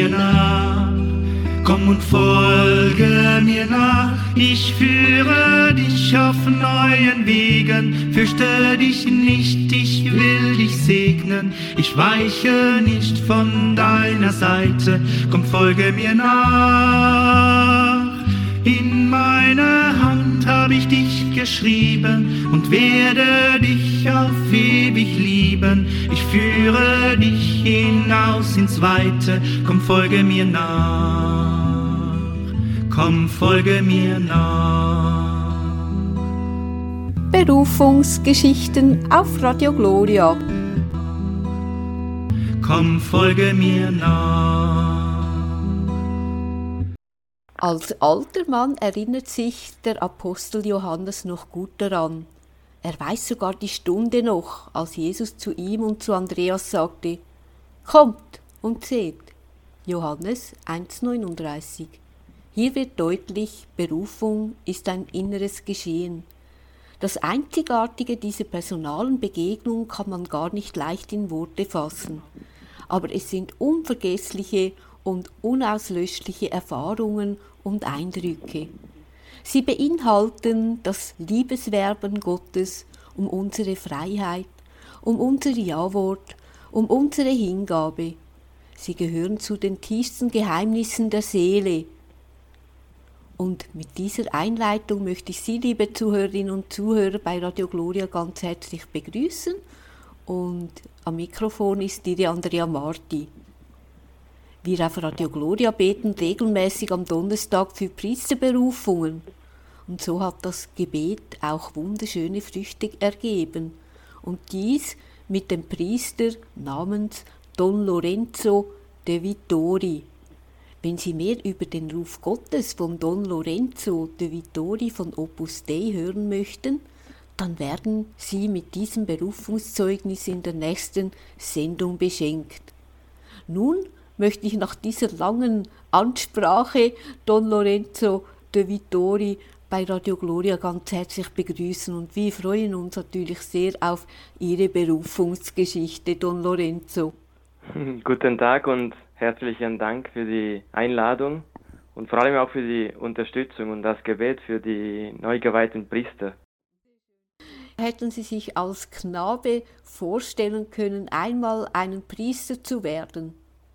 mir nach. Komm und folge mir nach, ich führe dich auf neuen Wegen. Fürchte dich nicht, ich will dich segnen, ich weiche nicht von deiner Seite. Komm, folge mir nach. In meiner Hand hab ich dich geschrieben und werde dich auf ewig lieben. Ich führe dich hinaus ins Weite, komm, folge mir nach. Komm, folge mir nach. Berufungsgeschichten auf Radio Gloria. Komm, folge mir nach. Als alter Mann erinnert sich der Apostel Johannes noch gut daran. Er weiß sogar die Stunde noch, als Jesus zu ihm und zu Andreas sagte: Kommt und seht. Johannes 1,39. Hier wird deutlich, Berufung ist ein inneres Geschehen. Das Einzigartige dieser personalen Begegnung kann man gar nicht leicht in Worte fassen. Aber es sind unvergessliche und unauslöschliche Erfahrungen und Eindrücke. Sie beinhalten das Liebeswerben Gottes um unsere Freiheit, um unser Ja-Wort, um unsere Hingabe. Sie gehören zu den tiefsten Geheimnissen der Seele. Und mit dieser Einleitung möchte ich Sie, liebe Zuhörerinnen und Zuhörer, bei Radio Gloria ganz herzlich begrüßen. Und am Mikrofon ist Ihre Andrea Marti. Wir auf Radio Gloria beten regelmäßig am Donnerstag für Priesterberufungen. Und so hat das Gebet auch wunderschöne Früchte ergeben. Und dies mit dem Priester namens Don Lorenzo de Vittori. Wenn Sie mehr über den Ruf Gottes von Don Lorenzo de Vittori von Opus Dei hören möchten, dann werden Sie mit diesem Berufungszeugnis in der nächsten Sendung beschenkt. Nun möchte ich nach dieser langen Ansprache Don Lorenzo de Vittori bei Radio Gloria ganz herzlich begrüßen und wir freuen uns natürlich sehr auf Ihre Berufungsgeschichte, Don Lorenzo. Guten Tag und herzlichen Dank für die Einladung und vor allem auch für die Unterstützung und das Gebet für die neu geweihten Priester. Hätten Sie sich als Knabe vorstellen können, einmal einen Priester zu werden?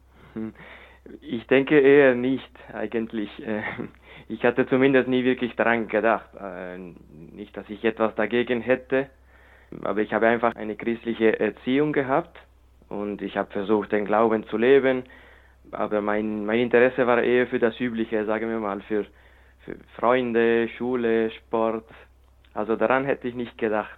Ich denke eher nicht eigentlich. Ich hatte zumindest nie wirklich daran gedacht. Nicht, dass ich etwas dagegen hätte, aber ich habe einfach eine christliche Erziehung gehabt und ich habe versucht, den Glauben zu leben. Aber mein Interesse war eher für das Übliche, sagen wir mal, für Freunde, Schule, Sport. Also daran hätte ich nicht gedacht.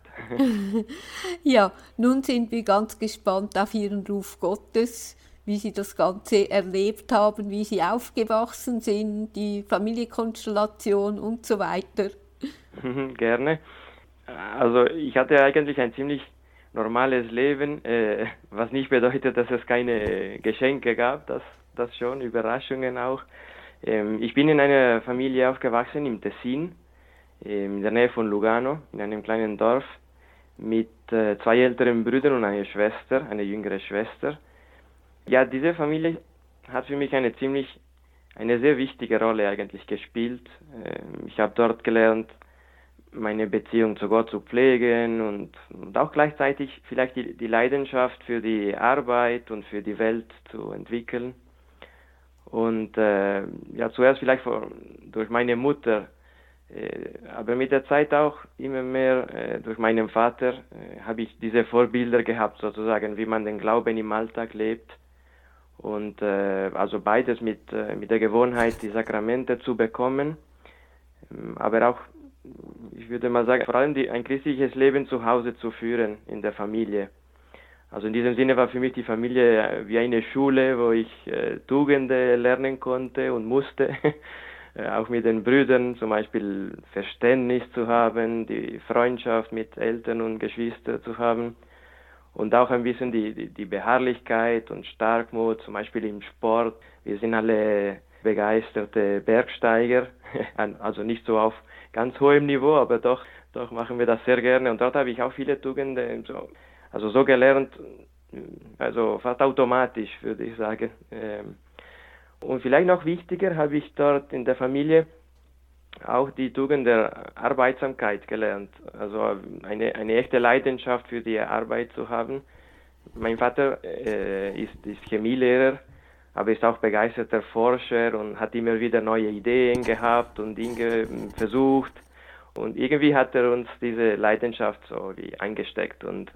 Ja, nun sind wir ganz gespannt auf Ihren Ruf Gottes, wie Sie das Ganze erlebt haben, wie Sie aufgewachsen sind, die Familienkonstellation und so weiter. Gerne. Also ich hatte eigentlich ein ziemlich normales Leben, was nicht bedeutet, dass es keine Geschenke gab, das schon, Überraschungen auch. Ich bin in einer Familie aufgewachsen im Tessin, in der Nähe von Lugano, in einem kleinen Dorf, mit 2 älteren Brüdern und einer Schwester, eine jüngere Schwester. Ja, diese Familie hat für mich eine sehr wichtige Rolle eigentlich gespielt. Ich habe dort gelernt, meine Beziehung zu Gott zu pflegen und auch gleichzeitig vielleicht die Leidenschaft für die Arbeit und für die Welt zu entwickeln. Und zuerst vielleicht durch meine Mutter, aber mit der Zeit auch immer mehr durch meinen Vater habe ich diese Vorbilder gehabt, sozusagen, wie man den Glauben im Alltag lebt. Und also beides mit der Gewohnheit, die Sakramente zu bekommen, aber auch, ich würde mal sagen, vor allem ein christliches Leben zu Hause zu führen, in der Familie. Also in diesem Sinne war für mich die Familie wie eine Schule, wo ich Tugenden lernen konnte und musste, auch mit den Brüdern zum Beispiel Verständnis zu haben, die Freundschaft mit Eltern und Geschwistern zu haben. Und auch ein bisschen die Beharrlichkeit und Starkmut, zum Beispiel im Sport. Wir sind alle begeisterte Bergsteiger, also nicht so auf ganz hohem Niveau, aber doch machen wir das sehr gerne. Und dort habe ich auch viele Tugenden so gelernt, also fast automatisch, würde ich sagen. Und vielleicht noch wichtiger habe ich dort in der Familie auch die Tugend der Arbeitsamkeit gelernt. Also eine echte Leidenschaft für die Arbeit zu haben. Mein Vater ist Chemielehrer, aber ist auch begeisterter Forscher und hat immer wieder neue Ideen gehabt und Dinge versucht. Und irgendwie hat er uns diese Leidenschaft so wie eingesteckt. Und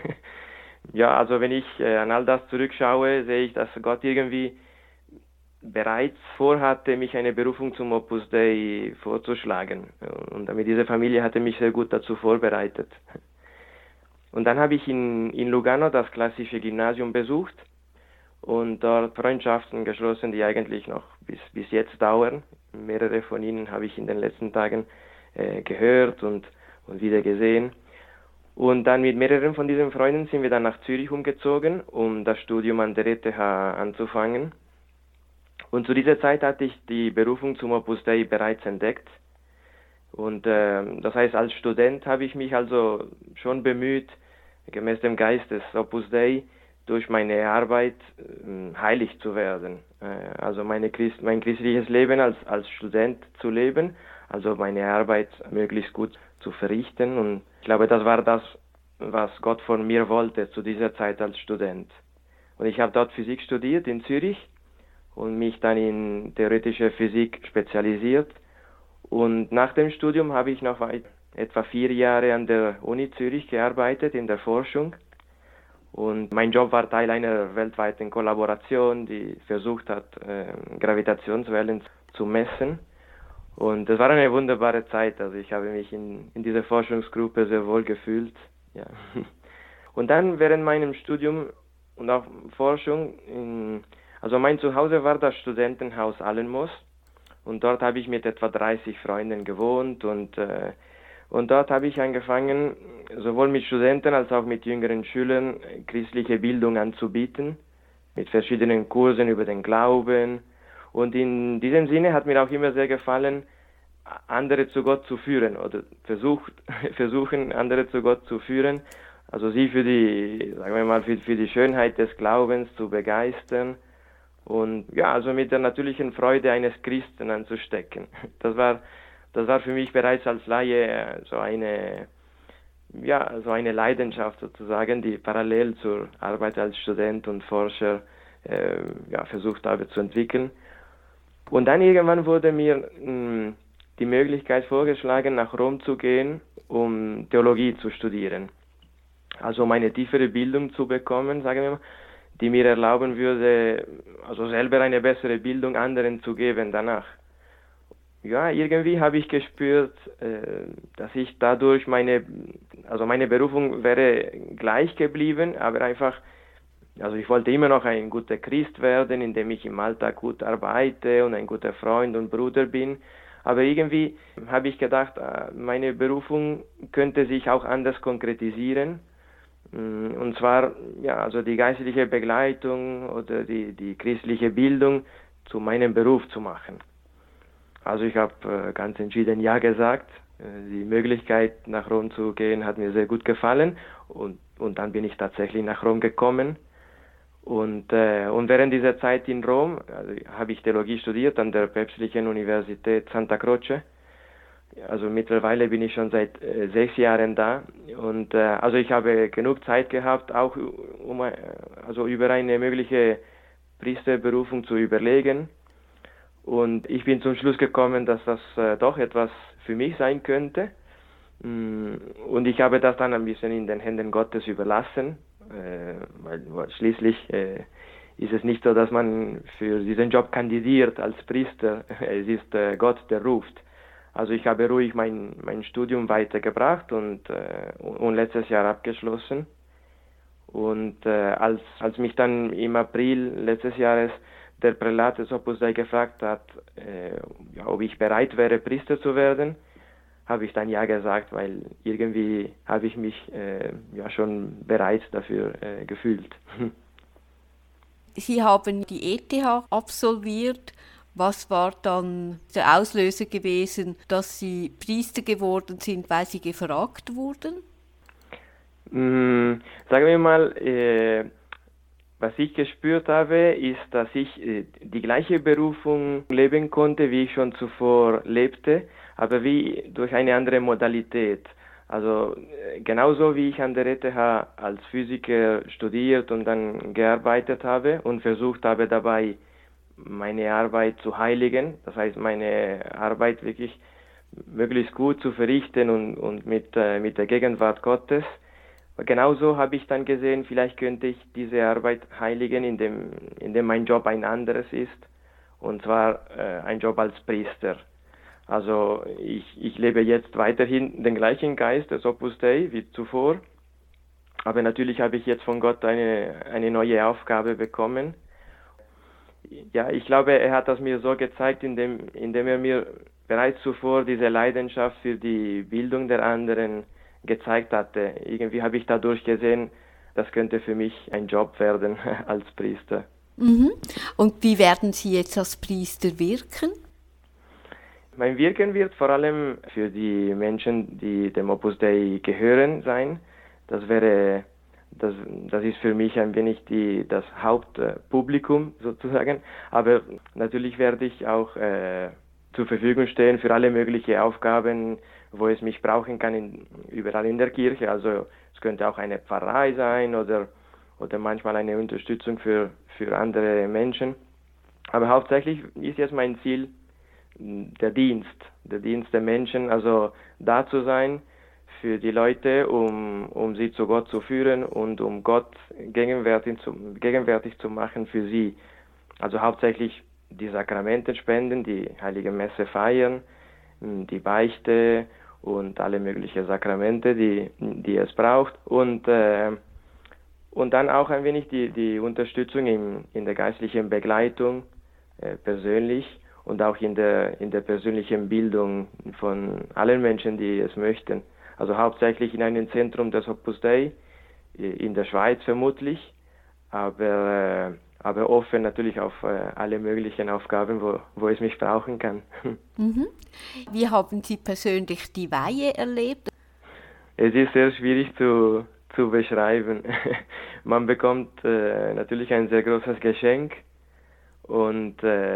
ja, also wenn ich an all das zurückschaue, sehe ich, dass Gott irgendwie bereits vorhatte, mich eine Berufung zum Opus Dei vorzuschlagen. Und damit diese Familie hatte mich sehr gut dazu vorbereitet. Und dann habe ich in Lugano das klassische Gymnasium besucht und dort Freundschaften geschlossen, die eigentlich noch bis jetzt dauern. Mehrere von ihnen habe ich in den letzten Tagen gehört und wieder gesehen. Und dann mit mehreren von diesen Freunden sind wir dann nach Zürich umgezogen, um das Studium an der ETH anzufangen. Und zu dieser Zeit hatte ich die Berufung zum Opus Dei bereits entdeckt. Und das heißt, als Student habe ich mich also schon bemüht, gemäß dem Geist des Opus Dei, durch meine Arbeit heilig zu werden. Also mein christliches Leben als Student zu leben, also meine Arbeit möglichst gut zu verrichten. Und ich glaube, das war das, was Gott von mir wollte zu dieser Zeit als Student. Und ich habe dort Physik studiert in Zürich und mich dann in theoretische Physik spezialisiert. Und nach dem Studium habe ich noch etwa 4 Jahre an der Uni Zürich gearbeitet in der Forschung. Und mein Job war Teil einer weltweiten Kollaboration, die versucht hat, Gravitationswellen zu messen. Und das war eine wunderbare Zeit. Also ich habe mich in dieser Forschungsgruppe sehr wohl gefühlt. Ja. Und dann während meinem Studium und auch Forschung, also mein Zuhause war das Studentenhaus Allenmoos. Und dort habe ich mit etwa 30 Freunden gewohnt und dort habe ich angefangen, sowohl mit Studenten als auch mit jüngeren Schülern christliche Bildung anzubieten, mit verschiedenen Kursen über den Glauben. Und in diesem Sinne hat mir auch immer sehr gefallen, andere zu Gott zu führen oder versuchen, andere zu Gott zu führen, also sie für die, sagen wir mal, für die Schönheit des Glaubens zu begeistern. Und ja, also mit der natürlichen Freude eines Christen anzustecken. Das war für mich bereits als Laie so eine Leidenschaft sozusagen, die parallel zur Arbeit als Student und Forscher versucht habe zu entwickeln. Und dann irgendwann wurde mir die Möglichkeit vorgeschlagen, nach Rom zu gehen, um Theologie zu studieren. Also um eine tiefere Bildung zu bekommen, sagen wir mal, die mir erlauben würde, also selber eine bessere Bildung anderen zu geben danach. Ja, irgendwie habe ich gespürt, dass ich dadurch meine Berufung wäre gleich geblieben, aber einfach, also ich wollte immer noch ein guter Christ werden, indem ich im Alltag gut arbeite und ein guter Freund und Bruder bin. Aber irgendwie habe ich gedacht, meine Berufung könnte sich auch anders konkretisieren. Und zwar, ja, also die geistliche Begleitung oder die christliche Bildung zu meinem Beruf zu machen. Also ich habe ganz entschieden Ja gesagt. Die Möglichkeit, nach Rom zu gehen, hat mir sehr gut gefallen. Und dann bin ich tatsächlich nach Rom gekommen. Und während dieser Zeit in Rom habe ich Theologie studiert an der Päpstlichen Universität Santa Croce. Also mittlerweile bin ich schon seit 6 Jahren da und also ich habe genug Zeit gehabt, auch über eine mögliche Priesterberufung zu überlegen. Und ich bin zum Schluss gekommen, dass das doch etwas für mich sein könnte. Und ich habe das dann ein bisschen in den Händen Gottes überlassen, weil schließlich ist es nicht so, dass man für diesen Job kandidiert als Priester. Es ist Gott, der ruft. Also ich habe ruhig mein Studium weitergebracht und letztes Jahr abgeschlossen. Und als mich dann im April letztes Jahres der Prälat des Opus Dei gefragt hat, ob ich bereit wäre, Priester zu werden, habe ich dann Ja gesagt, weil irgendwie habe ich mich schon bereit dafür gefühlt. Sie haben die ETH absolviert. Was war dann der Auslöser gewesen, dass Sie Priester geworden sind, weil Sie gefragt wurden? Sagen wir mal, Was ich gespürt habe, ist, dass ich die gleiche Berufung leben konnte, wie ich schon zuvor lebte, aber wie durch eine andere Modalität. Also genauso wie ich an der ETH als Physiker studiert und dann gearbeitet habe und versucht habe dabei meine Arbeit zu heiligen, das heißt meine Arbeit wirklich möglichst gut zu verrichten und mit der Gegenwart Gottes. Genauso habe ich dann gesehen, vielleicht könnte ich diese Arbeit heiligen, indem mein Job ein anderes ist, und zwar ein Job als Priester. Also ich lebe jetzt weiterhin den gleichen Geist des Opus Dei wie zuvor, aber natürlich habe ich jetzt von Gott eine neue Aufgabe bekommen. Ja, ich glaube, er hat das mir so gezeigt, indem er mir bereits zuvor diese Leidenschaft für die Bildung der anderen gezeigt hatte. Irgendwie habe ich dadurch gesehen, das könnte für mich ein Job werden als Priester. Mhm. Und wie werden Sie jetzt als Priester wirken? Mein Wirken wird vor allem für die Menschen, die dem Opus Dei gehören, sein. Das ist für mich ein wenig das Hauptpublikum sozusagen. Aber natürlich werde ich auch zur Verfügung stehen für alle möglichen Aufgaben, wo es mich brauchen kann, überall in der Kirche. Also es könnte auch eine Pfarrei sein oder manchmal eine Unterstützung für andere Menschen. Aber hauptsächlich ist jetzt mein Ziel der Dienst der Menschen, also da zu sein für die Leute, um sie zu Gott zu führen und um Gott gegenwärtig zu machen für sie. Also hauptsächlich die Sakramente spenden, die Heilige Messe feiern, die Beichte und alle möglichen Sakramente, die es braucht, und dann auch ein wenig die Unterstützung in der geistlichen Begleitung persönlich und auch in der persönlichen Bildung von allen Menschen, die es möchten. Also hauptsächlich in einem Zentrum des Opus Dei, in der Schweiz vermutlich, aber offen natürlich auf alle möglichen Aufgaben, wo es mich brauchen kann. Mhm. Wie haben Sie persönlich die Weihe erlebt? Es ist sehr schwierig zu beschreiben. Man bekommt natürlich ein sehr großes Geschenk und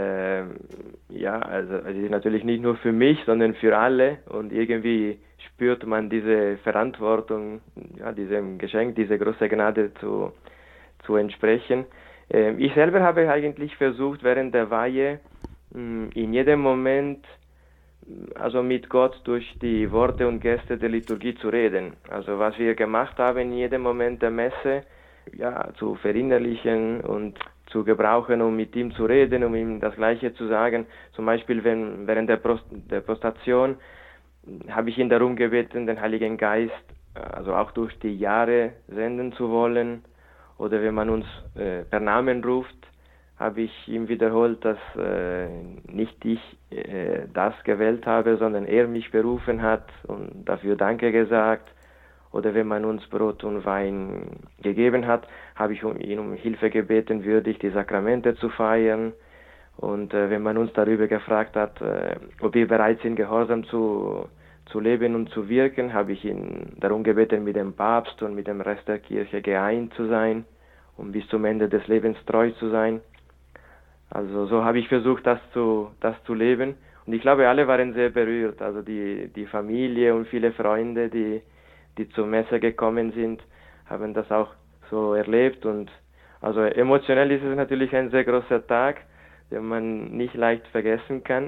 also es ist natürlich nicht nur für mich, sondern für alle, und irgendwie spürt man diese Verantwortung, diesem Geschenk, diese großeGnade zu entsprechen. Ich selber habe eigentlich versucht, während der Weihe in jedem Moment also mit Gott durch die Worte und Geste der Liturgie zu reden. Also was wir gemacht haben in jedem Moment der Messe, zu verinnerlichen und zu gebrauchen, um mit ihm zu reden, um ihm das Gleiche zu sagen. Zum Beispiel während der Prostation habe ich ihn darum gebeten, den Heiligen Geist also auch durch die Jahre senden zu wollen. Oder wenn man uns per Namen ruft, habe ich ihm wiederholt, dass nicht ich das gewählt habe, sondern er mich berufen hat und dafür Danke gesagt. Oder wenn man uns Brot und Wein gegeben hat, habe ich ihn um Hilfe gebeten, würdig die Sakramente zu feiern. Und wenn man uns darüber gefragt hat, ob wir bereit sind, gehorsam zu leben und zu wirken, habe ich ihn darum gebeten, mit dem Papst und mit dem Rest der Kirche geeint zu sein, um bis zum Ende des Lebens treu zu sein. Also so habe ich versucht, das zu leben. Und ich glaube, alle waren sehr berührt. Also die Familie und viele Freunde, die zur Messe gekommen sind, haben das auch so erlebt. Und also emotionell ist es natürlich ein sehr großer Tag, den man nicht leicht vergessen kann.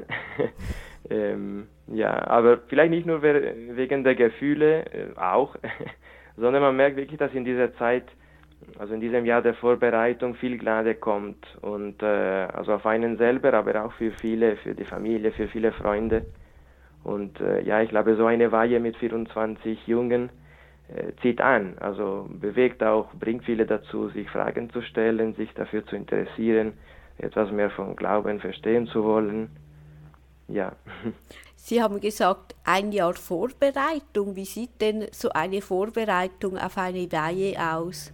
Aber vielleicht nicht nur wegen der Gefühle, auch, sondern man merkt wirklich, dass in dieser Zeit, also in diesem Jahr der Vorbereitung, viel Gnade kommt, und also auf einen selber, aber auch für viele, für die Familie, für viele Freunde. Und ich glaube, so eine Weihe mit 24 Jungen zieht an, also bewegt auch, bringt viele dazu, sich Fragen zu stellen, sich dafür zu interessieren, etwas mehr vom Glauben verstehen zu wollen. Ja. Sie haben gesagt, ein Jahr Vorbereitung. Wie sieht denn so eine Vorbereitung auf eine Weihe aus?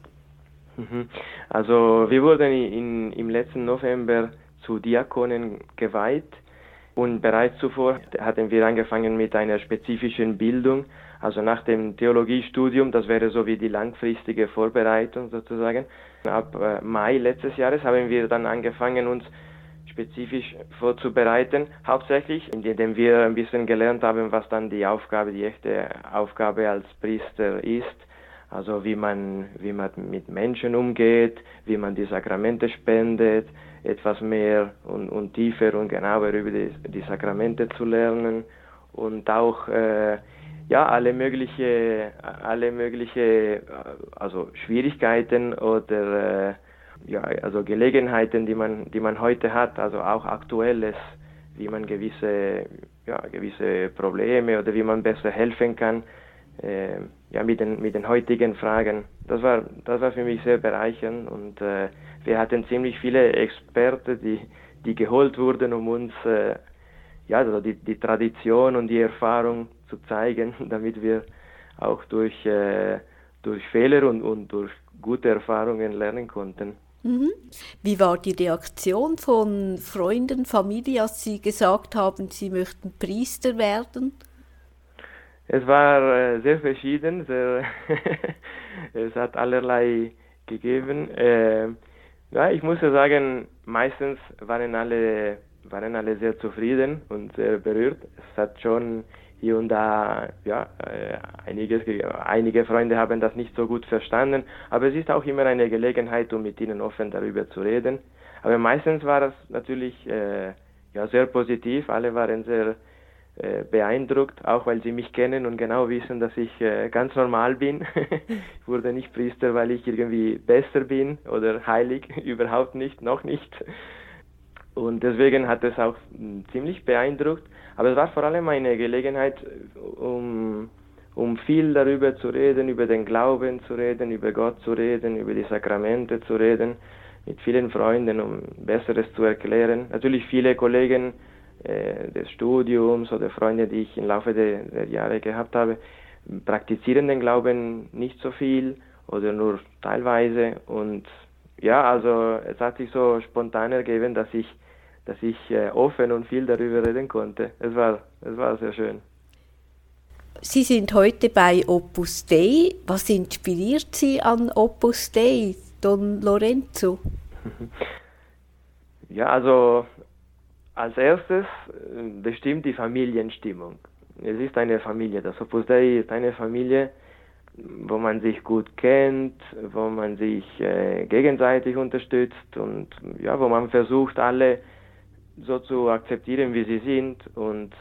Also wir wurden im letzten November zu Diakonen geweiht, und bereits zuvor hatten wir angefangen mit einer spezifischen Bildung. Also nach dem Theologiestudium, das wäre so wie die langfristige Vorbereitung sozusagen. Ab Mai letztes Jahres haben wir dann angefangen, uns spezifisch vorzubereiten, hauptsächlich indem wir ein bisschen gelernt haben, was dann die echte Aufgabe als Priester ist. Also wie man mit Menschen umgeht, wie man die Sakramente spendet, etwas mehr und tiefer und genauer über die Sakramente zu lernen und auch alle mögliche also Schwierigkeiten oder also Gelegenheiten, die man heute hat, also auch Aktuelles, wie man gewisse Probleme oder wie man besser helfen kann, mit den heutigen Fragen. Das war für mich sehr bereichernd und wir hatten ziemlich viele Experten, die geholt wurden, um uns also die Tradition und die Erfahrung zu zeigen, damit wir auch durch Fehler und durch gute Erfahrungen lernen konnten. Mhm. Wie war die Reaktion von Freunden, Familie, als Sie gesagt haben, Sie möchten Priester werden? Es war sehr verschieden, es hat allerlei gegeben. Ich muss ja sagen, meistens waren alle sehr zufrieden und sehr berührt. Es hat schon hier und da einige Freunde haben das nicht so gut verstanden, aber es ist auch immer eine Gelegenheit, um mit ihnen offen darüber zu reden. Aber meistens war es natürlich sehr positiv. Alle waren sehr beeindruckt, auch weil sie mich kennen und genau wissen, dass ich ganz normal bin. Ich wurde nicht Priester, weil ich irgendwie besser bin oder heilig, überhaupt nicht, noch nicht. Und deswegen hat es auch ziemlich beeindruckt. Aber es war vor allem eine Gelegenheit, um viel darüber zu reden, über den Glauben zu reden, über Gott zu reden, über die Sakramente zu reden, mit vielen Freunden, um Besseres zu erklären. Natürlich viele Kollegen des Studiums oder Freunde, die ich im Laufe der Jahre gehabt habe, praktizieren den Glauben nicht so viel oder nur teilweise. Und also es hat sich so spontan ergeben, dass ich offen und viel darüber reden konnte. Es war sehr schön. Sie sind heute bei Opus Dei. Was inspiriert Sie an Opus Dei, Don Lorenzo? Also als erstes bestimmt die Familienstimmung. Es ist eine Familie. Das Opus Dei ist eine Familie, wo man sich gut kennt, wo man sich gegenseitig unterstützt und wo man versucht, alle so zu akzeptieren, wie sie sind und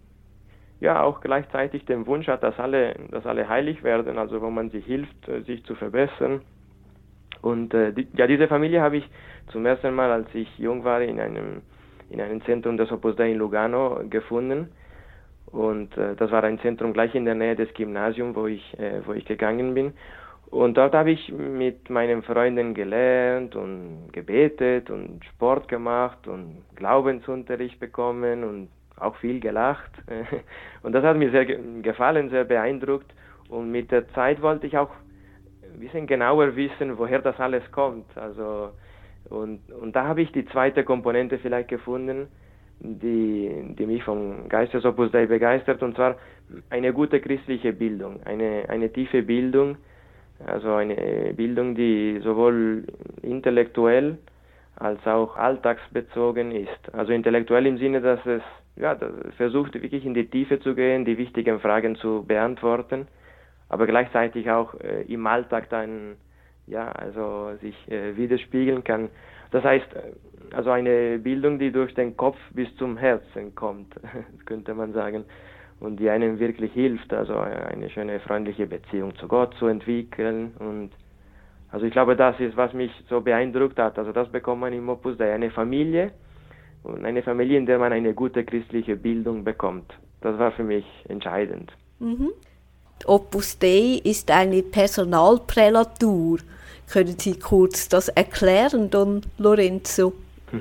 auch gleichzeitig den Wunsch hat, dass alle heilig werden, also wo man sich hilft, sich zu verbessern. Und diese Familie habe ich zum ersten Mal, als ich jung war, in einem Zentrum des Opus Dei in Lugano gefunden. Und das war ein Zentrum gleich in der Nähe des Gymnasiums, wo ich gegangen bin. Und dort habe ich mit meinen Freunden gelernt und gebetet und Sport gemacht und Glaubensunterricht bekommen und auch viel gelacht. Und das hat mir sehr gefallen, sehr beeindruckt. Und mit der Zeit wollte ich auch ein bisschen genauer wissen, woher das alles kommt. Also, und da habe ich die zweite Komponente vielleicht gefunden, die mich vom Geist des Opus Dei begeistert, und zwar eine gute christliche Bildung, eine tiefe Bildung, also eine Bildung, die sowohl intellektuell als auch alltagsbezogen ist. Also intellektuell im Sinne, dass es versucht wirklich in die Tiefe zu gehen, die wichtigen Fragen zu beantworten, aber gleichzeitig auch im Alltag dann sich widerspiegeln kann. Das heißt, also eine Bildung, die durch den Kopf bis zum Herzen kommt, könnte man sagen, und die einem wirklich hilft, also eine schöne, freundliche Beziehung zu Gott zu entwickeln. Und also ich glaube, das ist, was mich so beeindruckt hat. Also das bekommt man im Opus Dei, eine Familie, und eine Familie, in der man eine gute christliche Bildung bekommt. Das war für mich entscheidend. Mhm. Opus Dei ist eine Personalprälatur. Können Sie kurz das erklären, Don Lorenzo?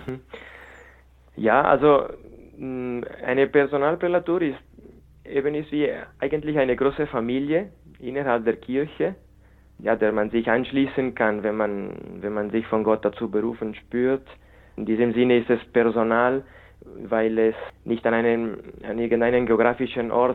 Ja, also eine Personalprälatur ist wie eigentlich eine große Familie innerhalb der Kirche, der man sich anschließen kann, wenn man sich von Gott dazu berufen spürt. In diesem Sinne ist es Personal, weil es nicht an irgendeinem geografischen Ort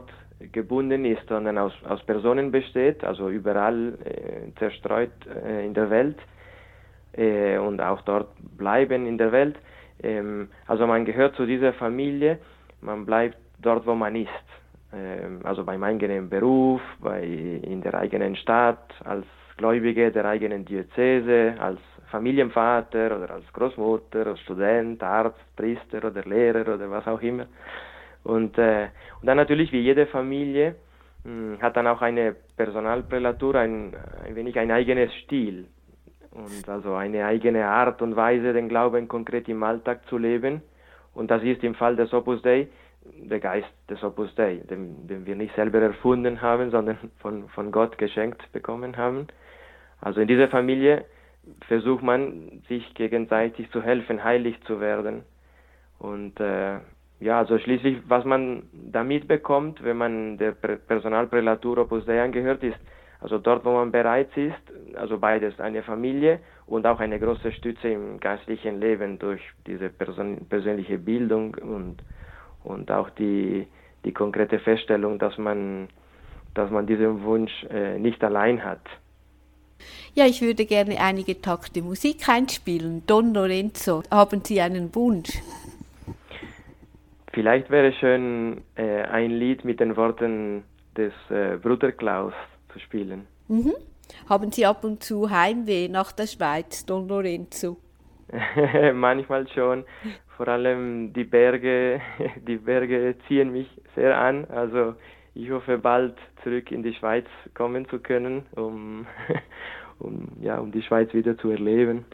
gebunden ist, sondern aus Personen besteht, also überall zerstreut in der Welt und auch dort bleiben in der Welt. Also man gehört zu dieser Familie, man bleibt dort, wo man ist. Also beim eigenen Beruf, in der eigenen Stadt, als Gläubige der eigenen Diözese, als Familienvater oder als Großmutter, als Student, Arzt, Priester oder Lehrer oder was auch immer. Und dann natürlich, wie jede Familie, hat dann auch eine Personalprälatur, ein wenig ein eigenes Stil und also eine eigene Art und Weise, den Glauben konkret im Alltag zu leben. Und das ist im Fall des Opus Dei der Geist des Opus Dei, den wir nicht selber erfunden haben, sondern von Gott geschenkt bekommen haben. Also in dieser Familie versucht man, sich gegenseitig zu helfen, heilig zu werden. Und also schließlich, was man damit bekommt, wenn man der Personalprälatur Opus Dei angehört, ist, also dort, wo man bereit ist, also beides, eine Familie und auch eine große Stütze im geistlichen Leben durch diese persönliche Bildung und auch die konkrete Feststellung, dass man diesen Wunsch nicht allein hat. Ja, ich würde gerne einige Takte Musik einspielen. Don Lorenzo, haben Sie einen Wunsch? Vielleicht wäre schön, ein Lied mit den Worten des Bruder Klaus zu spielen. Mhm. Haben Sie ab und zu Heimweh nach der Schweiz, Don Lorenzo? Manchmal schon. Vor allem die Berge ziehen mich sehr an. Also ich hoffe, bald zurück in die Schweiz kommen zu können, um die Schweiz wieder zu erleben.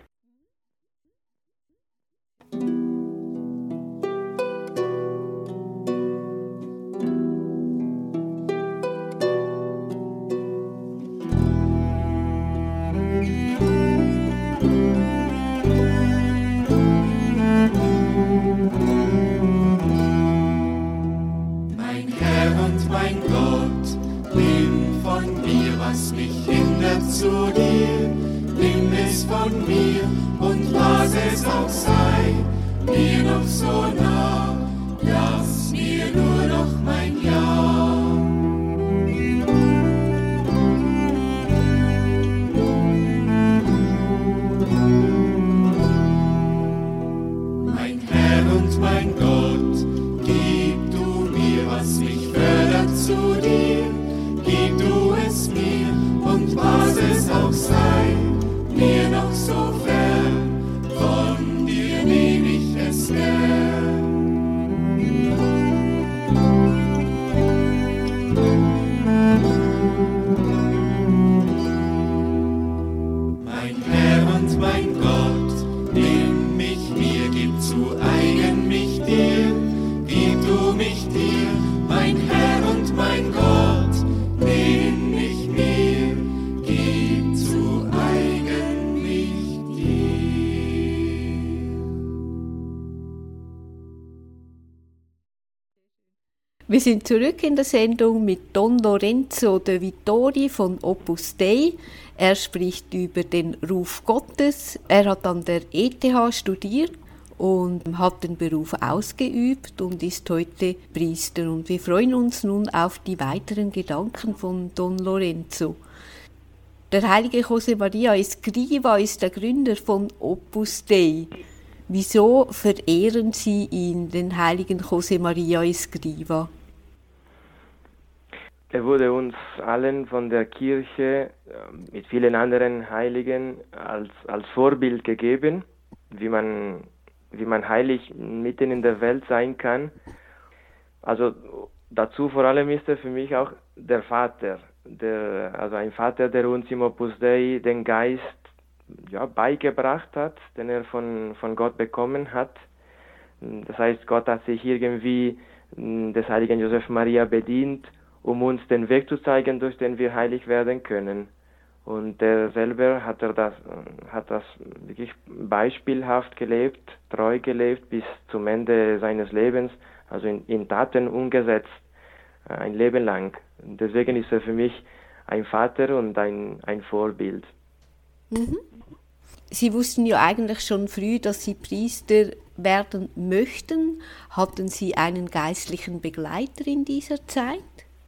Mein Herr und mein Gott, nimm von mir, was mich hindert zu dir. Nimm es von mir und was es auch sei, mir noch so nah, lass mir nur noch mein Ja. Mein Herr und mein Gott, gib du mir, was mich fördert zu dir, gib du es mir und was es auch sei, mir noch so fern, von dir nehm ich es gern. Mein Herr und mein Gott, nimm mich mir, gib zu eigen mich dir, gib du mich dir, mein Herr und mein Gott, nimm mich mir, gib zu eigen mich dir. Wir sind zurück in der Sendung mit Don Lorenzo de Vittori von Opus Dei. Er spricht über den Ruf Gottes. Er hat an der ETH studiert und hat den Beruf ausgeübt und ist heute Priester. Und wir freuen uns nun auf die weiteren Gedanken von Don Lorenzo. Der heilige José María Escrivá ist der Gründer von Opus Dei. Wieso verehren Sie ihn, den heiligen José María Escrivá? Er wurde uns allen von der Kirche mit vielen anderen Heiligen als Vorbild gegeben, wie man heilig mitten in der Welt sein kann. Also dazu vor allem ist er für mich auch der Vater, also ein Vater, der uns im Opus Dei den Geist beigebracht hat, den er von Gott bekommen hat. Das heißt, Gott hat sich irgendwie des heiligen Josef Maria bedient, um uns den Weg zu zeigen, durch den wir heilig werden können. Und er selber hat das wirklich beispielhaft gelebt, treu gelebt bis zum Ende seines Lebens, also in Taten umgesetzt, ein Leben lang. Und deswegen ist er für mich ein Vater und ein Vorbild. Mhm. Sie wussten ja eigentlich schon früh, dass Sie Priester werden möchten. Hatten Sie einen geistlichen Begleiter in dieser Zeit?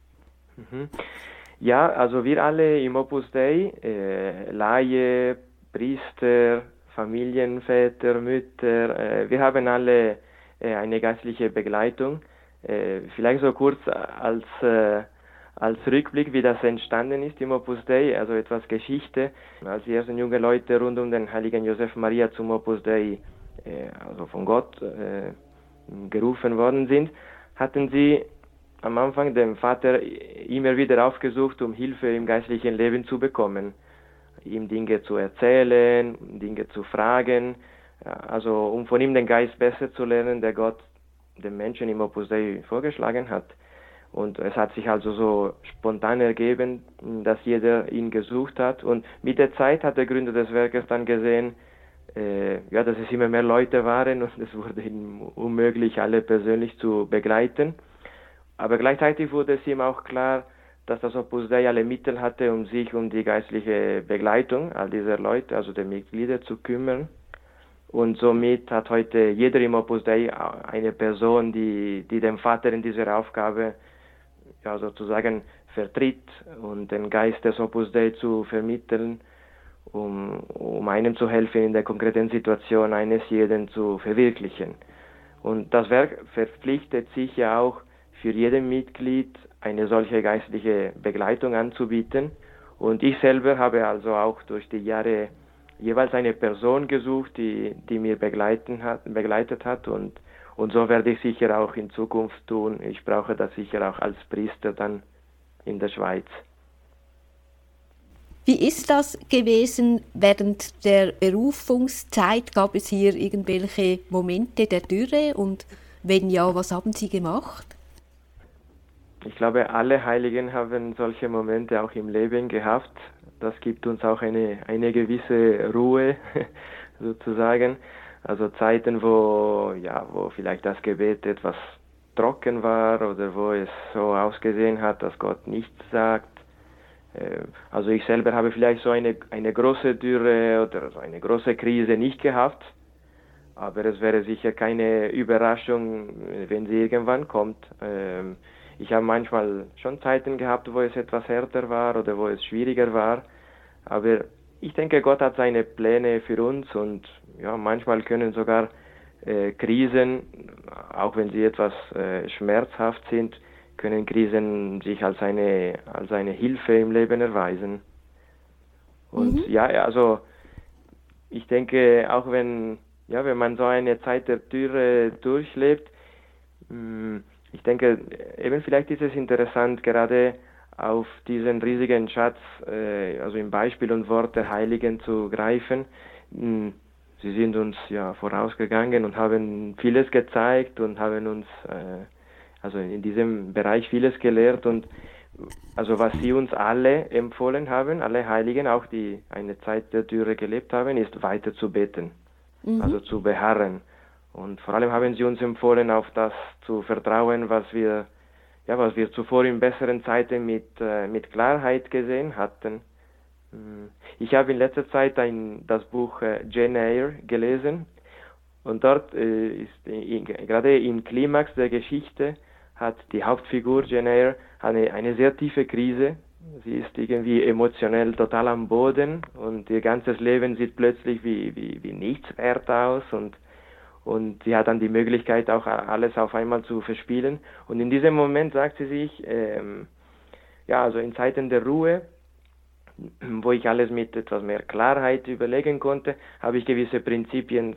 Mhm. Ja, also wir alle im Opus Dei, Laie, Priester, Familienväter, Mütter, wir haben alle eine geistliche Begleitung. Vielleicht so kurz als Rückblick, wie das entstanden ist im Opus Dei, also etwas Geschichte. Als die ersten jungen Leute rund um den heiligen Josef Maria zum Opus Dei, also von Gott gerufen worden sind, hatten sie am Anfang den Vater immer wieder aufgesucht, um Hilfe im geistlichen Leben zu bekommen, ihm Dinge zu erzählen, Dinge zu fragen, also um von ihm den Geist besser zu lernen, der Gott den Menschen im Opus Dei vorgeschlagen hat. Und es hat sich also so spontan ergeben, dass jeder ihn gesucht hat. Und mit der Zeit hat der Gründer des Werkes dann gesehen, dass es immer mehr Leute waren und es wurde ihm unmöglich, alle persönlich zu begleiten. Aber gleichzeitig wurde es ihm auch klar, dass das Opus Dei alle Mittel hatte, um sich um die geistliche Begleitung all dieser Leute, also der Mitglieder, zu kümmern. Und somit hat heute jeder im Opus Dei eine Person, die den Vater in dieser Aufgabe sozusagen vertritt und den Geist des Opus Dei zu vermitteln, um einem zu helfen, in der konkreten Situation eines jeden zu verwirklichen. Und das Werk verpflichtet sich ja auch, für jeden Mitglied eine solche geistliche Begleitung anzubieten. Und ich selber habe also auch durch die Jahre jeweils eine Person gesucht, die mir begleitet hat und so werde ich sicher auch in Zukunft tun. Ich brauche das sicher auch als Priester dann in der Schweiz. Wie ist das gewesen während der Berufungszeit? Gab es hier irgendwelche Momente der Dürre und wenn ja, was haben Sie gemacht? Ich glaube, alle Heiligen haben solche Momente auch im Leben gehabt. Das gibt uns auch eine gewisse Ruhe sozusagen. Also Zeiten, wo vielleicht das Gebet etwas trocken war oder wo es so ausgesehen hat, dass Gott nichts sagt. Also ich selber habe vielleicht so eine große Dürre oder so eine große Krise nicht gehabt, aber es wäre sicher keine Überraschung, wenn sie irgendwann kommt. Ich habe manchmal schon Zeiten gehabt, wo es etwas härter war oder wo es schwieriger war, aber ich denke, Gott hat seine Pläne für uns und ja, manchmal können sogar Krisen, auch wenn sie etwas schmerzhaft sind, können Krisen sich als eine Hilfe im Leben erweisen. Und also ich denke, auch wenn man so eine Zeit der Dürre durchlebt, ich denke, eben vielleicht ist es interessant, gerade auf diesen riesigen Schatz, also im Beispiel und Wort der Heiligen zu greifen. Sie sind uns ja vorausgegangen und haben vieles gezeigt und haben uns also in diesem Bereich vieles gelehrt und also was sie uns alle empfohlen haben, alle Heiligen, auch die eine Zeit der Dürre gelebt haben, ist weiter zu beten, also zu beharren. Und vor allem haben sie uns empfohlen, auf das zu vertrauen, was wir zuvor in besseren Zeiten mit Klarheit gesehen hatten. Ich habe in letzter Zeit das Buch Jane Eyre gelesen und dort ist gerade im Klimax der Geschichte hat die Hauptfigur Jane Eyre eine sehr tiefe Krise. Sie ist irgendwie emotionell total am Boden und ihr ganzes Leben sieht plötzlich wie nichts wert aus und sie hat dann die Möglichkeit, auch alles auf einmal zu verspielen. Und in diesem Moment sagt sie sich, also in Zeiten der Ruhe, wo ich alles mit etwas mehr Klarheit überlegen konnte, habe ich gewisse Prinzipien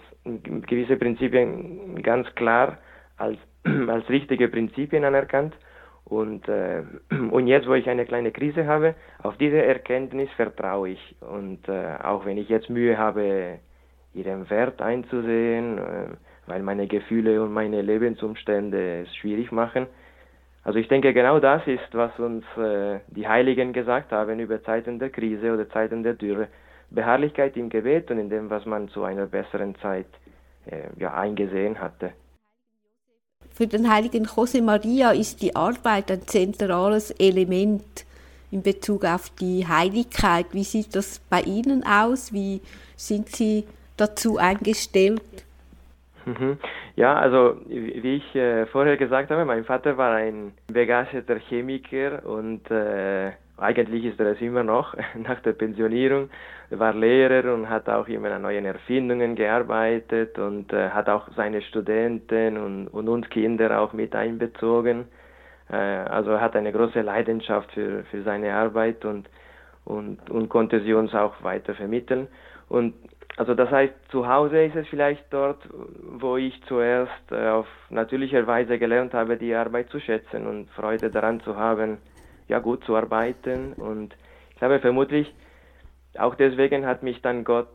ganz klar als richtige Prinzipien anerkannt. Und jetzt, wo ich eine kleine Krise habe, auf diese Erkenntnis vertraue ich. Und auch wenn ich jetzt Mühe habe, ihren Wert einzusehen, weil meine Gefühle und meine Lebensumstände es schwierig machen. Also ich denke, genau das ist, was uns die Heiligen gesagt haben über Zeiten der Krise oder Zeiten der Dürre. Beharrlichkeit im Gebet und in dem, was man zu einer besseren Zeit eingesehen hatte. Für den heiligen José María ist die Arbeit ein zentrales Element in Bezug auf die Heiligkeit. Wie sieht das bei Ihnen aus? Wie sind Sie dazu eingestellt? Ja, also wie ich vorher gesagt habe, mein Vater war ein begeisterter Chemiker und eigentlich ist er es immer noch nach der Pensionierung. Er war Lehrer und hat auch immer an neuen Erfindungen gearbeitet und hat auch seine Studenten und uns Kinder auch mit einbezogen. Also er hat eine große Leidenschaft für seine Arbeit und konnte sie uns auch weiter vermitteln. Und also das heißt, zu Hause ist es vielleicht dort, wo ich zuerst auf natürliche Weise gelernt habe, die Arbeit zu schätzen und Freude daran zu haben, ja, gut zu arbeiten. Und ich glaube, vermutlich auch deswegen hat mich dann Gott,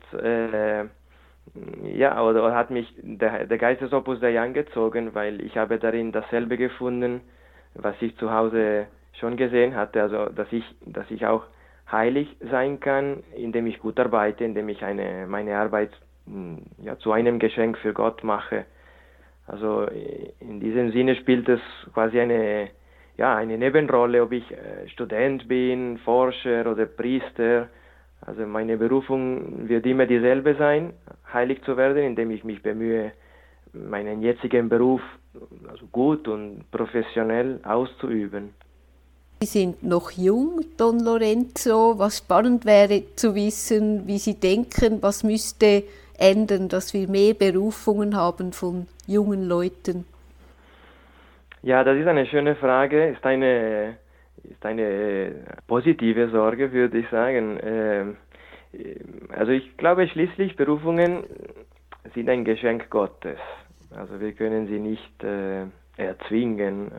ja, oder hat mich der Geist des Opus Dei angezogen, weil ich habe darin dasselbe gefunden, was ich zu Hause schon gesehen hatte, also dass ich auch heilig sein kann, indem ich gut arbeite, indem ich meine Arbeit ja, zu einem Geschenk für Gott mache. Also in diesem Sinne spielt es quasi eine Nebenrolle, ob ich Student bin, Forscher oder Priester. Also meine Berufung wird immer dieselbe sein, heilig zu werden, indem ich mich bemühe, meinen jetzigen Beruf also gut und professionell auszuüben. Sie sind noch jung, Don Lorenzo. Was spannend wäre zu wissen, wie Sie denken, was müsste ändern, dass wir mehr Berufungen haben von jungen Leuten. Ja, das ist eine schöne Frage, ist eine positive Sorge, würde ich sagen. Also ich glaube schließlich, Berufungen sind ein Geschenk Gottes. Also wir können sie nicht erzwingen.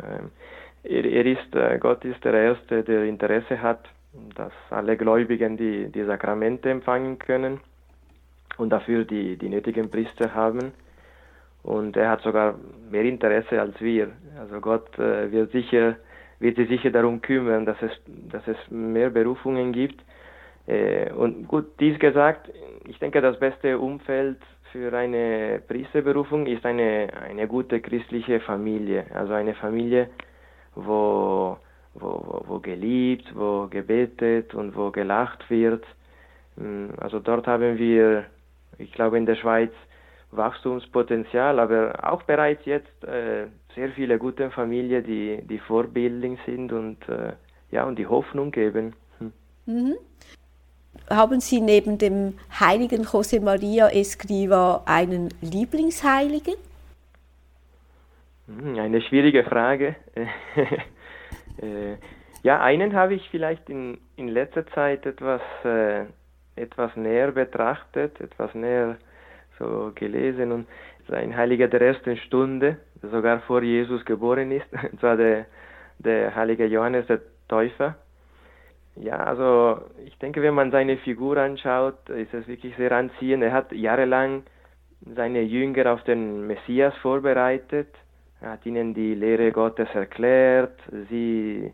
Gott ist der Erste, der Interesse hat, dass alle Gläubigen die Sakramente empfangen können und dafür die nötigen Priester haben. Und er hat sogar mehr Interesse als wir. Also Gott wird sich sicher darum kümmern, dass es mehr Berufungen gibt. Und gut, dies gesagt, ich denke, das beste Umfeld für eine Priesterberufung ist eine gute christliche Familie. Also eine Familie, wo geliebt, wo gebetet und wo gelacht wird. Also dort haben wir, ich glaube in der Schweiz, Wachstumspotenzial, aber auch bereits jetzt sehr viele gute Familien, die vorbildlich sind und die Hoffnung geben. Mhm. Haben Sie neben dem heiligen José María Escrivá einen Lieblingsheiligen? Eine schwierige Frage. Ja, einen habe ich vielleicht in letzter Zeit etwas näher betrachtet, etwas näher so gelesen, und es ist ein Heiliger der ersten Stunde, der sogar vor Jesus geboren ist, und zwar der heilige Johannes der Täufer. Ja, also ich denke, wenn man seine Figur anschaut, ist es wirklich sehr anziehend. Er hat jahrelang seine Jünger auf den Messias vorbereitet. Er hat ihnen die Lehre Gottes erklärt, sie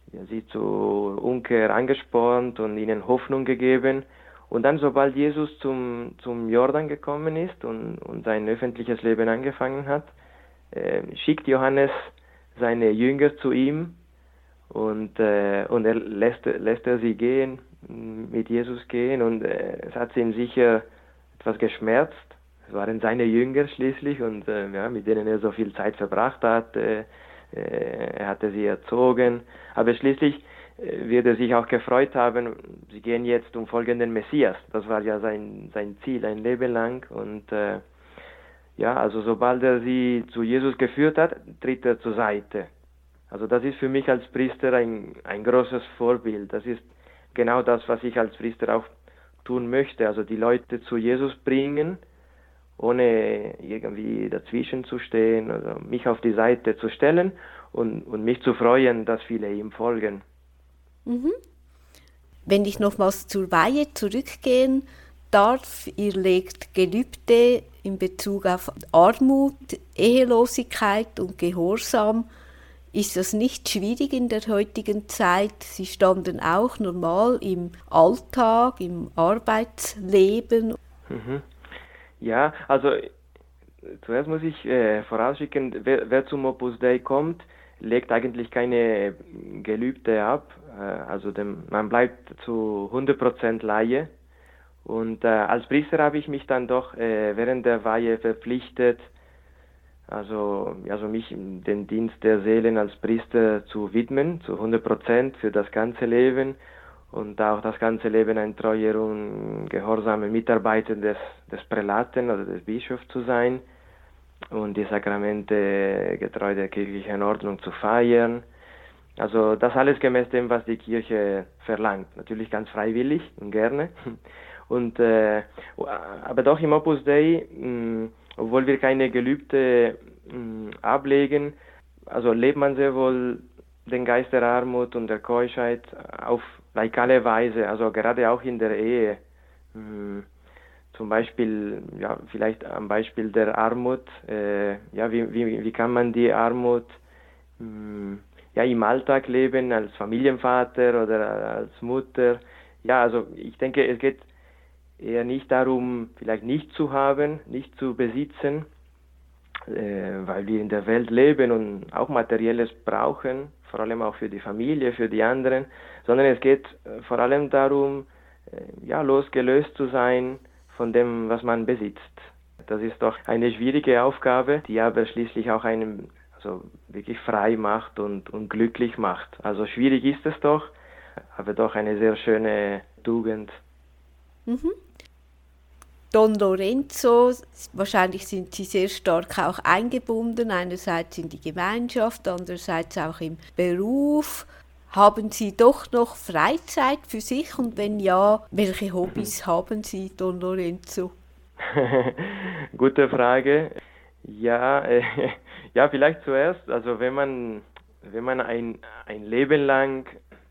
zur Umkehr angespornt und ihnen Hoffnung gegeben. Und dann, sobald Jesus zum Jordan gekommen ist und sein öffentliches Leben angefangen hat, schickt Johannes seine Jünger zu ihm und er lässt er sie gehen, mit Jesus gehen, und es hat ihn sicher etwas geschmerzt. Es waren seine Jünger schließlich und mit denen er so viel Zeit verbracht hat. Er hatte sie erzogen, aber schließlich wird er sich auch gefreut haben, sie gehen jetzt und folgen den Messias. Das war ja sein Ziel, ein Leben lang. Und also sobald er sie zu Jesus geführt hat, tritt er zur Seite. Also das ist für mich als Priester ein großes Vorbild. Das ist genau das, was ich als Priester auch tun möchte. Also die Leute zu Jesus bringen, ohne irgendwie dazwischen zu stehen, oder mich auf die Seite zu stellen und mich zu freuen, dass viele ihm folgen. Mhm. Wenn ich nochmals zur Weihe zurückgehen darf, ihr legt Gelübde in Bezug auf Armut, Ehelosigkeit und Gehorsam. Ist das nicht schwierig in der heutigen Zeit? Sie standen auch normal im Alltag, im Arbeitsleben. Mhm. Ja, also zuerst muss ich vorausschicken, wer zum Opus Dei kommt, legt eigentlich keine Gelübde ab. Also man bleibt zu 100% Laie. Und als Priester habe ich mich dann doch während der Weihe verpflichtet, also mich den Dienst der Seelen als Priester zu widmen, zu 100% für das ganze Leben und auch das ganze Leben ein treuer und gehorsamer Mitarbeiter des Prälaten oder des Bischofs zu sein und die Sakramente getreu der kirchlichen Ordnung zu feiern. Also das alles gemäß dem, was die Kirche verlangt. Natürlich ganz freiwillig und gerne. Und, aber doch im Opus Dei, obwohl wir keine Gelübde ablegen, also lebt man sehr wohl den Geist der Armut und der Keuschheit auf laikale Weise, also gerade auch in der Ehe. Zum Beispiel, ja, vielleicht am Beispiel der Armut, wie kann man die Armut im Alltag leben, als Familienvater oder als Mutter. Ja, also ich denke, es geht eher nicht darum, vielleicht nicht zu haben, nicht zu besitzen, weil wir in der Welt leben und auch Materielles brauchen, vor allem auch für die Familie, für die anderen, sondern es geht vor allem darum, losgelöst zu sein von dem, was man besitzt. Das ist doch eine schwierige Aufgabe, die aber schließlich auch einen wirklich frei macht und glücklich macht. Also schwierig ist es doch, aber doch eine sehr schöne Tugend. Mhm. Don Lorenzo, wahrscheinlich sind Sie sehr stark auch eingebunden, einerseits in die Gemeinschaft, andererseits auch im Beruf. Haben Sie doch noch Freizeit für sich und wenn ja, welche Hobbys haben Sie, Don Lorenzo? Gute Frage. Ja, vielleicht zuerst, also wenn man ein Leben lang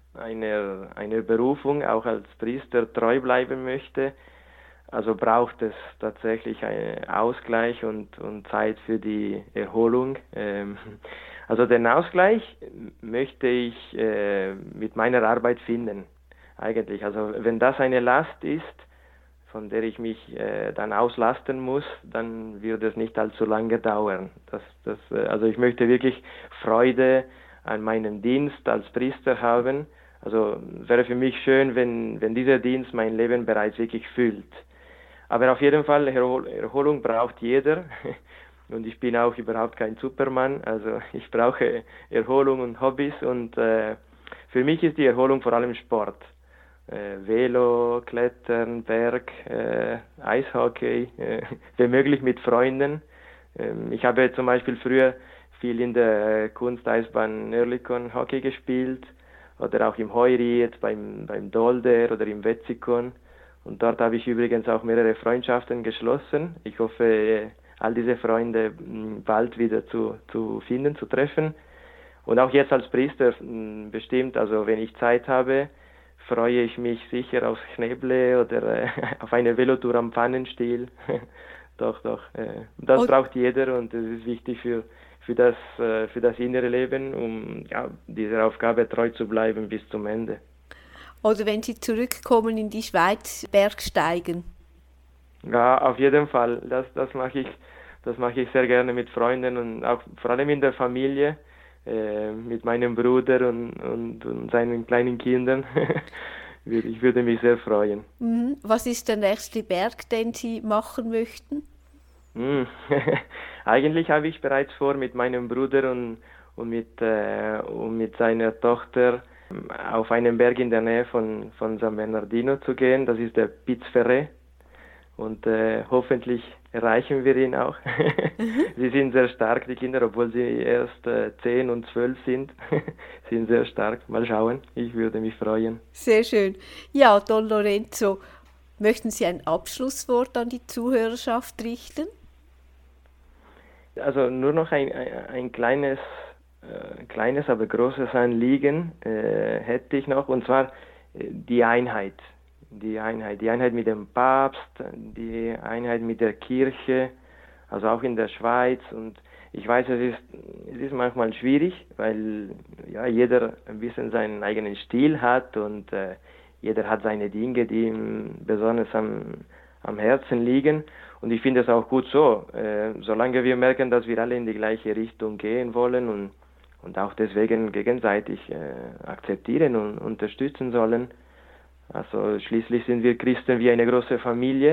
einer Berufung auch als Priester treu bleiben möchte, also braucht es tatsächlich einen Ausgleich und Zeit für die Erholung. Also den Ausgleich möchte ich mit meiner Arbeit finden, eigentlich. Also wenn das eine Last ist, von der ich mich dann auslasten muss, dann wird es nicht allzu lange dauern. Also ich möchte wirklich Freude an meinem Dienst als Priester haben. Also es wäre für mich schön, wenn dieser Dienst mein Leben bereits wirklich füllt. Aber auf jeden Fall, Erholung braucht jeder. Und ich bin auch überhaupt kein Superman. Also ich brauche Erholung und Hobbys. Und für mich ist die Erholung vor allem Sport. Velo, Klettern, Berg, Eishockey, wenn möglich mit Freunden. Ich habe zum Beispiel früher viel in der Kunsteisbahn Oerlikon Hockey gespielt oder auch im Heuriet, beim Dolder oder im Wetzikon. Und dort habe ich übrigens auch mehrere Freundschaften geschlossen. Ich hoffe, all diese Freunde bald wieder zu finden, zu treffen. Und auch jetzt als Priester bestimmt, also wenn ich Zeit habe, freue ich mich sicher aufs Schneeble oder auf eine Velotour am Pfannenstiel. Doch. Das braucht jeder und das ist wichtig für das innere Leben, um dieser Aufgabe treu zu bleiben bis zum Ende. Oder wenn Sie zurückkommen in die Schweiz, Bergsteigen? Ja, auf jeden Fall. Das mache ich sehr gerne mit Freunden und auch vor allem in der Familie, mit meinem Bruder und seinen kleinen Kindern. Ich würde mich sehr freuen. Was ist der nächste Berg, den Sie machen möchten? Eigentlich habe ich bereits vor, mit meinem Bruder und mit seiner Tochter auf einen Berg in der Nähe von San Bernardino zu gehen. Das ist der Piz Ferré. Und hoffentlich erreichen wir ihn auch. Sie sind sehr stark, die Kinder, obwohl sie erst 10 und 12 sind. Sind sehr stark. Mal schauen, ich würde mich freuen. Sehr schön. Ja, Don Lorenzo, möchten Sie ein Abschlusswort an die Zuhörerschaft richten? Also nur noch ein kleines, aber großes Anliegen hätte ich noch, und zwar die Einheit. Die Einheit mit dem Papst, die Einheit mit der Kirche, also auch in der Schweiz. Und ich weiß, es ist manchmal schwierig, weil jeder ein bisschen seinen eigenen Stil hat und jeder hat seine Dinge, die ihm besonders am Herzen liegen. Und ich finde es auch gut so, solange wir merken, dass wir alle in die gleiche Richtung gehen wollen und auch deswegen gegenseitig akzeptieren und unterstützen sollen. Also schließlich sind wir Christen wie eine große Familie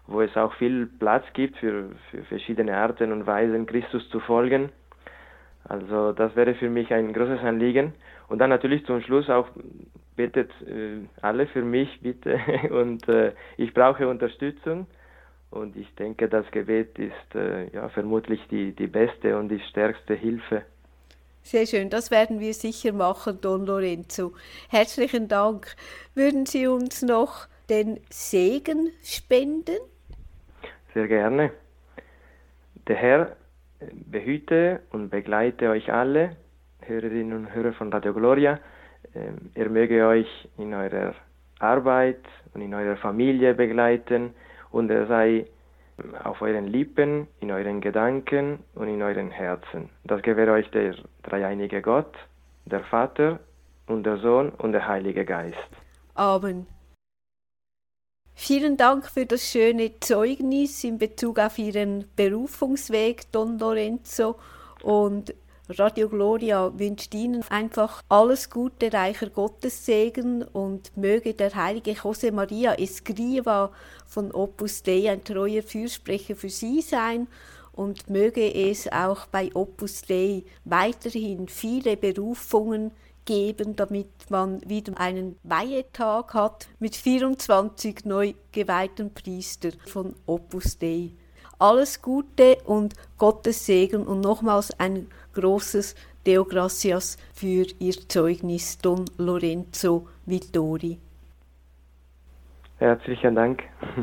wo es auch viel Platz gibt für verschiedene Arten und Weisen, Christus zu folgen. Also das wäre für mich ein großes Anliegen. Und dann natürlich zum Schluss auch betet alle für mich, bitte. Und ich brauche Unterstützung. Und ich denke, das Gebet ist vermutlich die beste und die stärkste Hilfe. Sehr schön, das werden wir sicher machen, Don Lorenzo. Herzlichen Dank. Würden Sie uns noch den Segen spenden? Sehr gerne. Der Herr behüte und begleite euch alle, Hörerinnen und Hörer von Radio Gloria. Er möge euch in eurer Arbeit und in eurer Familie begleiten und er sei auf euren Lippen, in euren Gedanken und in euren Herzen. Das gewähre euch der dreieinige Gott, der Vater und der Sohn und der Heilige Geist. Amen. Vielen Dank für das schöne Zeugnis in Bezug auf Ihren Berufungsweg, Don Lorenzo. Und Radio Gloria wünscht Ihnen einfach alles Gute, reicher Gottessegen und möge der heilige José María Escrivá von Opus Dei ein treuer Fürsprecher für Sie sein und möge es auch bei Opus Dei weiterhin viele Berufungen geben, damit man wieder einen Weihetag hat mit 24 neu geweihten Priestern von Opus Dei. Alles Gute und Gottes Segen und nochmals ein großes Deo Gracias für Ihr Zeugnis, Don Lorenzo Vittori. Herzlichen Dank.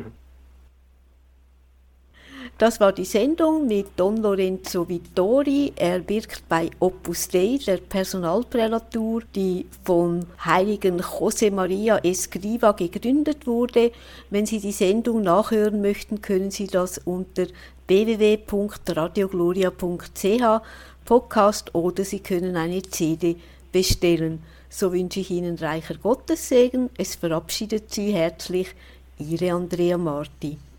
Das war die Sendung mit Don Lorenzo Vittori. Er wirkt bei Opus Dei, der Personalprälatur, die von heiligen José María Escrivá gegründet wurde. Wenn Sie die Sendung nachhören möchten, können Sie das unter www.radiogloria.ch Podcast oder Sie können eine CD bestellen. So wünsche ich Ihnen reicher Gottessegen. Es verabschiedet Sie herzlich Ihre Andrea Marti.